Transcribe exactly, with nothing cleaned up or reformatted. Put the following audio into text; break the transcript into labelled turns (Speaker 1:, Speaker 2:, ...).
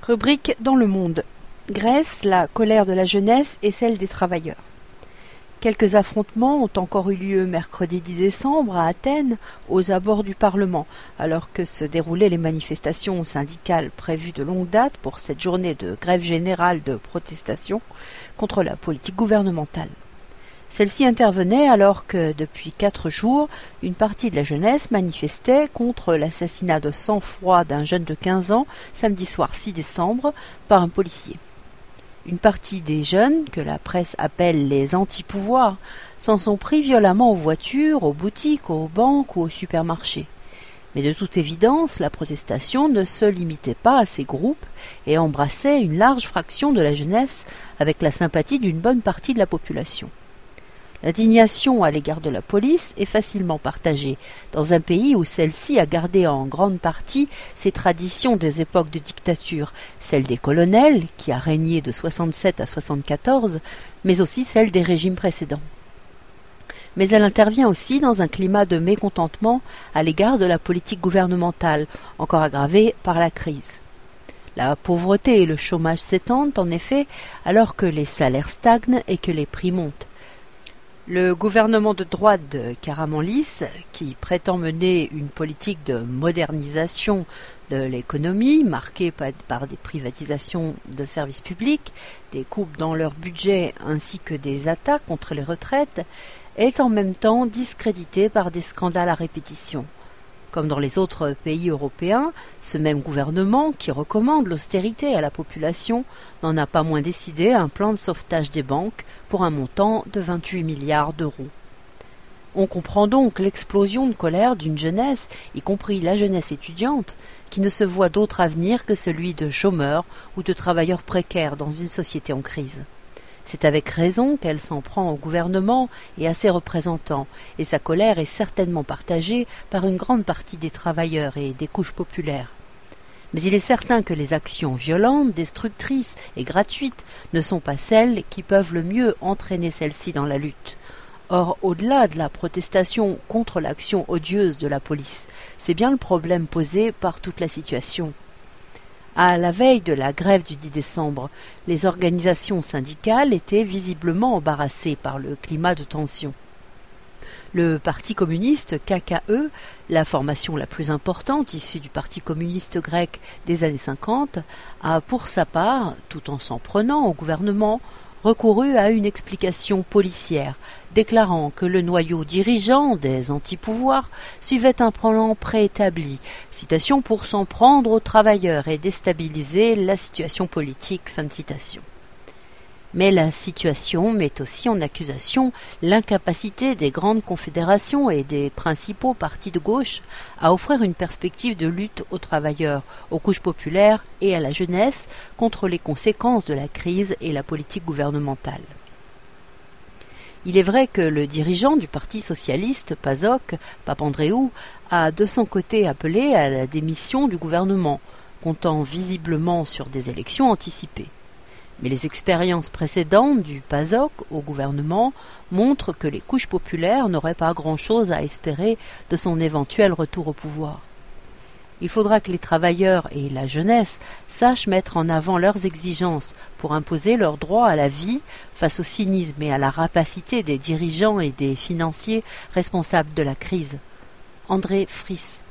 Speaker 1: Rubrique dans le monde. Grèce, la colère de la jeunesse et celle des travailleurs. Quelques affrontements ont encore eu lieu mercredi dix décembre à Athènes, aux abords du Parlement, alors que se déroulaient les manifestations syndicales prévues de longue date pour cette journée de grève générale de protestation contre la politique gouvernementale. Celle-ci intervenait alors que, depuis quatre jours, une partie de la jeunesse manifestait contre l'assassinat de sang-froid d'un jeune de quinze ans, samedi soir six décembre, par un policier. Une partie des jeunes, que la presse appelle les anti-pouvoirs, s'en sont pris violemment aux voitures, aux boutiques, aux banques ou aux supermarchés. Mais de toute évidence, la protestation ne se limitait pas à ces groupes et embrassait une large fraction de la jeunesse avec la sympathie d'une bonne partie de la population. L'indignation à l'égard de la police est facilement partagée, dans un pays où celle-ci a gardé en grande partie ses traditions des époques de dictature, celle des colonels, qui a régné de soixante-sept à soixante-quatorze, mais aussi celle des régimes précédents. Mais elle intervient aussi dans un climat de mécontentement à l'égard de la politique gouvernementale, encore aggravé par la crise. La pauvreté et le chômage s'étendent en effet alors que les salaires stagnent et que les prix montent. Le gouvernement de droite de Karamanlis, qui prétend mener une politique de modernisation de l'économie, marquée par des privatisations de services publics, des coupes dans leur budget ainsi que des attaques contre les retraites, est en même temps discrédité par des scandales à répétition. Comme dans les autres pays européens, ce même gouvernement, qui recommande l'austérité à la population, n'en a pas moins décidé un plan de sauvetage des banques pour un montant de vingt-huit milliards d'euros. On comprend donc l'explosion de colère d'une jeunesse, y compris la jeunesse étudiante, qui ne se voit d'autre avenir que celui de chômeurs ou de travailleurs précaires dans une société en crise. C'est avec raison qu'elle s'en prend au gouvernement et à ses représentants, et sa colère est certainement partagée par une grande partie des travailleurs et des couches populaires. Mais il est certain que les actions violentes, destructrices et gratuites ne sont pas celles qui peuvent le mieux entraîner celle-ci dans la lutte. Or, au-delà de la protestation contre l'action odieuse de la police, c'est bien le problème posé par toute la situation. À la veille de la grève du dix décembre, les organisations syndicales étaient visiblement embarrassées par le climat de tension. Le Parti communiste K K E, la formation la plus importante issue du Parti communiste grec des années cinquante, a pour sa part, tout en s'en prenant au gouvernement, recouru à une explication policière, déclarant que le noyau dirigeant des anti-pouvoirs suivait un plan préétabli, citation pour s'en prendre aux travailleurs et déstabiliser la situation politique, fin de citation. Mais la situation met aussi en accusation l'incapacité des grandes confédérations et des principaux partis de gauche à offrir une perspective de lutte aux travailleurs, aux couches populaires et à la jeunesse contre les conséquences de la crise et la politique gouvernementale. Il est vrai que le dirigeant du Parti socialiste, PASOK, Papandréou, a de son côté appelé à la démission du gouvernement, comptant visiblement sur des élections anticipées. Mais les expériences précédentes du PASOK au gouvernement montrent que les couches populaires n'auraient pas grand-chose à espérer de son éventuel retour au pouvoir. Il faudra que les travailleurs et la jeunesse sachent mettre en avant leurs exigences pour imposer leur droit à la vie face au cynisme et à la rapacité des dirigeants et des financiers responsables de la crise. André Friss.